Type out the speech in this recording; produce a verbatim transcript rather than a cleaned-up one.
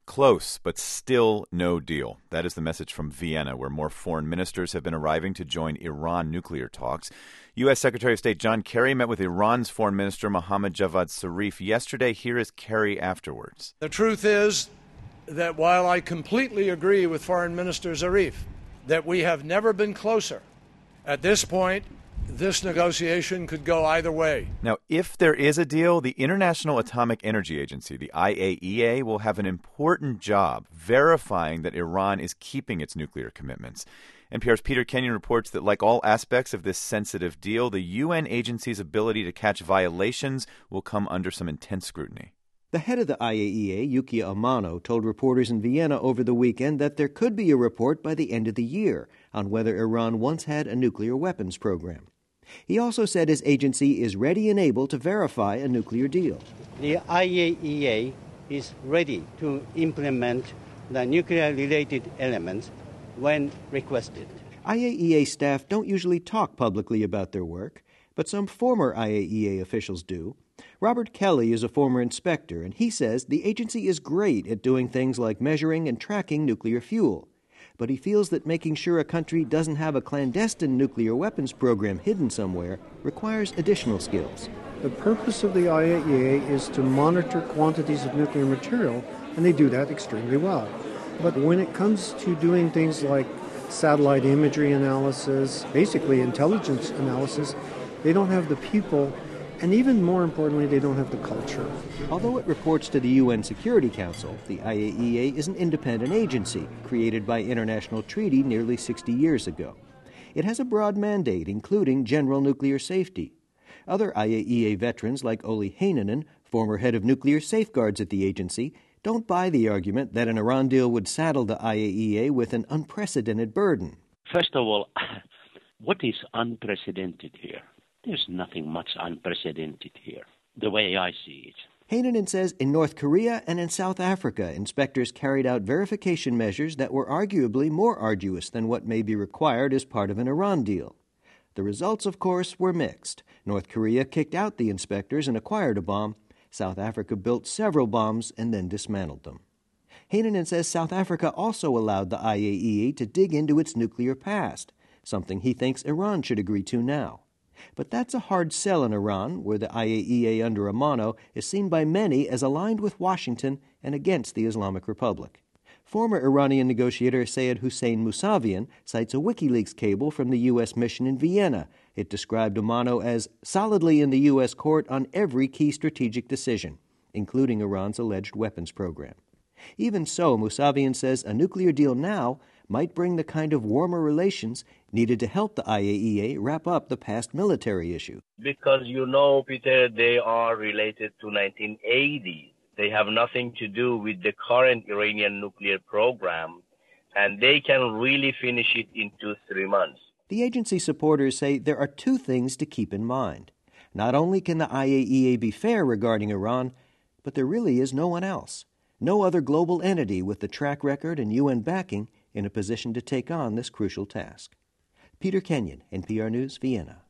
close, but still no deal. That is the message from Vienna, where more foreign ministers have been arriving to join Iran nuclear talks. U S. Secretary of State John Kerry met with Iran's Foreign Minister Mohammad Javad Zarif yesterday. Here is Kerry afterwards. The truth is that while I completely agree with Foreign Minister Zarif that we have never been closer, at this point, this negotiation could go either way. Now, if there is a deal, the International Atomic Energy Agency, the I A E A, will have an important job verifying that Iran is keeping its nuclear commitments. N P R's Peter Kenyon reports that, like all aspects of this sensitive deal, the U N agency's ability to catch violations will come under some intense scrutiny. The head of the I A E A, Yukiya Amano, told reporters in Vienna over the weekend that there could be a report by the end of the year on whether Iran once had a nuclear weapons program. He also said his agency is ready and able to verify a nuclear deal. The I A E A is ready to implement the nuclear-related elements when requested. I A E A staff don't usually talk publicly about their work, but some former I A E A officials do. Robert Kelly is a former inspector, and he says the agency is great at doing things like measuring and tracking nuclear fuel. But he feels that making sure a country doesn't have a clandestine nuclear weapons program hidden somewhere requires additional skills. The purpose of the I A E A is to monitor quantities of nuclear material, and they do that extremely well. But when it comes to doing things like satellite imagery analysis, basically intelligence analysis, they don't have the people, and even more importantly, they don't have the culture. Although it reports to the U N Security Council, the I A E A is an independent agency created by international treaty nearly sixty years ago. It has a broad mandate, including general nuclear safety. Other I A E A veterans like Olli Heinonen, former head of nuclear safeguards at the agency, don't buy the argument that an Iran deal would saddle the I A E A with an unprecedented burden. First of all, what is unprecedented here? There's nothing much unprecedented here, the way I see it. Heinonen says in North Korea and in South Africa, inspectors carried out verification measures that were arguably more arduous than what may be required as part of an Iran deal. The results, of course, were mixed. North Korea kicked out the inspectors and acquired a bomb. South Africa built several bombs and then dismantled them. Heinonen says South Africa also allowed the I A E A to dig into its nuclear past, something he thinks Iran should agree to now. But that's a hard sell in Iran, where the I A E A under Amano is seen by many as aligned with Washington and against the Islamic Republic. Former Iranian negotiator Sayed Hussein Mousavian cites a WikiLeaks cable from the U S mission in Vienna. It described Amano as solidly in the U S court on every key strategic decision, including Iran's alleged weapons program. Even so, Mousavian says a nuclear deal now might bring the kind of warmer relations needed to help the I A E A wrap up the past military issue. Because, you know, Peter, they are related to nineteen eighties. They have nothing to do with the current Iranian nuclear program, and they can really finish it in two, three months. The agency supporters say there are two things to keep in mind. Not only can the I A E A be fair regarding Iran, but there really is no one else. No other global entity with the track record and U N backing in a position to take on this crucial task. Peter Kenyon, N P R News, Vienna.